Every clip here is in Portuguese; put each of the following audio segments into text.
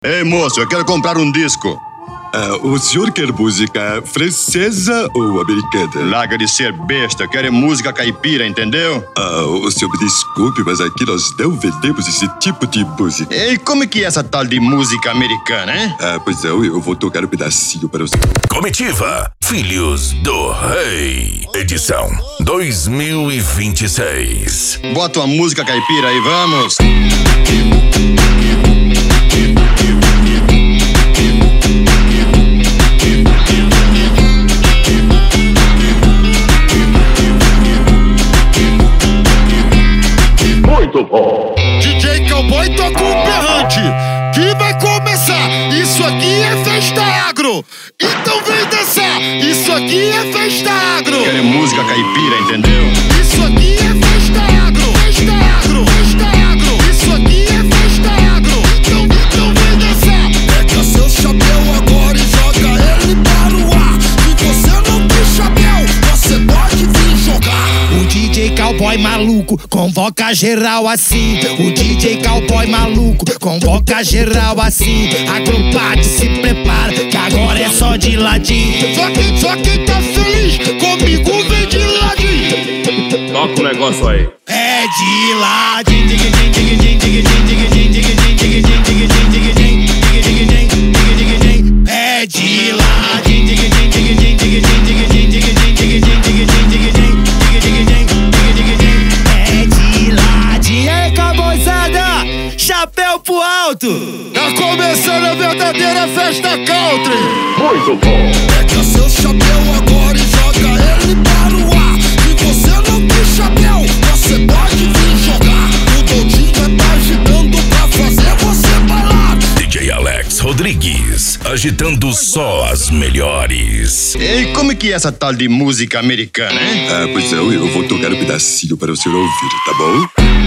Ei, moço, eu quero comprar um disco. O senhor quer música francesa ou americana? Larga de ser besta, eu quero música caipira, entendeu? O senhor me desculpe, mas aqui nós não vendemos esse tipo de música. E como é que é essa tal de música americana, hein? Pois não, eu vou tocar um pedacinho para o senhor. Comitiva Filhos do Rei, edição 2026. Bota uma música caipira aí, vamos! Muito bom. DJ Cowboy toca um berrante que vai começar. Isso aqui é festa agro, então vem dançar. Isso aqui é festa agro. Quero música caipira, entendeu? Isso aqui é festa agro, festa agro, festa agro. Isso aqui é festa agro, então vem dançar. Pega seu chapéu agora e joga ele para o ar. Se você não tem chapéu, você pode vir jogar. O DJ Cowboy maluco convoca geral assim. O DJ Cowboy maluco convoca geral assim. Agrupado, se prepara que agora é só de ladinho. Só quem tá feliz comigo vem de ladinho. Toca o negócio aí. É de ladinho. É de ladinho. Chapéu pro alto! Tá começando a verdadeira festa country! Muito bom! Pega seu chapéu agora e joga ele para o ar! Se você não tem chapéu, você pode vir jogar! O Dodinho vai tá agitando pra fazer você bailar! DJ Alex Rodrigues, agitando só as melhores. E como é que é essa tal de música americana, hein? Pois não, eu vou tocar um pedacinho para o senhor ouvir, tá bom?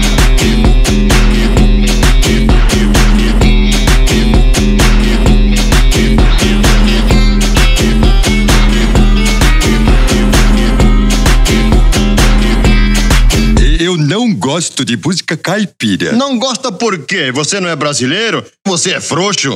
Eu não gosto de música caipira. Não gosta por quê? Você não é brasileiro? Você é frouxo?